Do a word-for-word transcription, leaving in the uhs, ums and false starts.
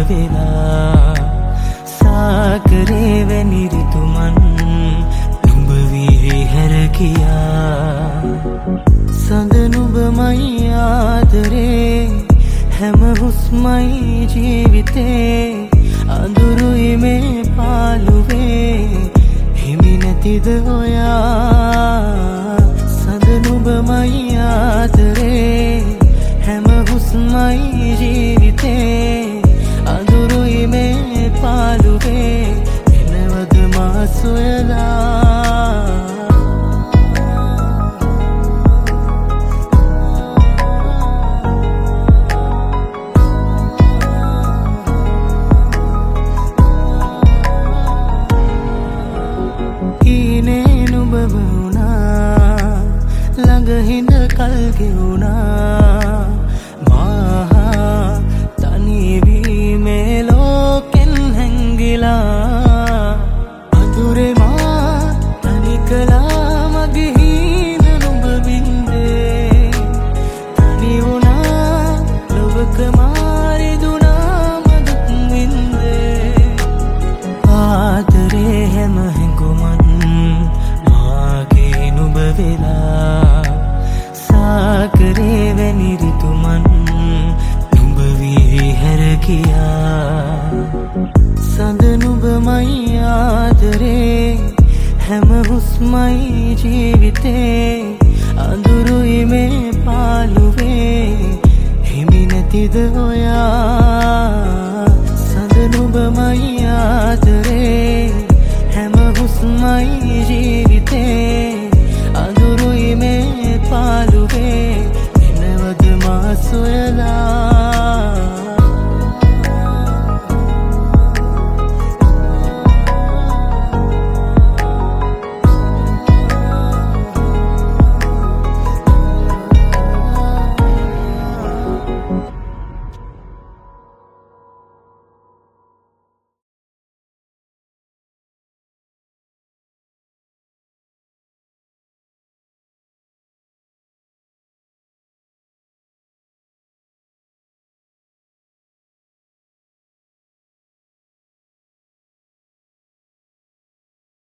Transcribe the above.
වෙලා සාකරේ වැනි රිතුමන් නුඹ වී හැර ගියා සඳ නුඹමයි ආදරේ හැම හුස්මයි ජීවිතේ අඳුරුයි මේ පාළුවේ හිමි නැතිද ඔයා සඳ නුඹමයි ආදරේ හැම හුස්මයි ජීවිතේ අඳුරුයි මේ පාළුවේ එනවද මා සොයලා හිඳ කල් ගෙවුණා මහා තනි වී මේ ලෝකෙන් හැංගිලා අඳුරේ මා තනි කළා මගේ හිඳ නුඹ බින්දේ තනි වුණා ලොවක මාරි දුනා මදුක් වින්දේ ආදරේ හැම හැඟුමන් මාගේ නුඹ වෙලා සාකරේ වැනි රිතුමන් නුඹ වී හැර ගියා සඳ නුඹමයි ආදරේ හැම හුස්මයි ජීවිතේ අඳුරුයි මේ පාළුවේ හිමි නැතිද ඔයා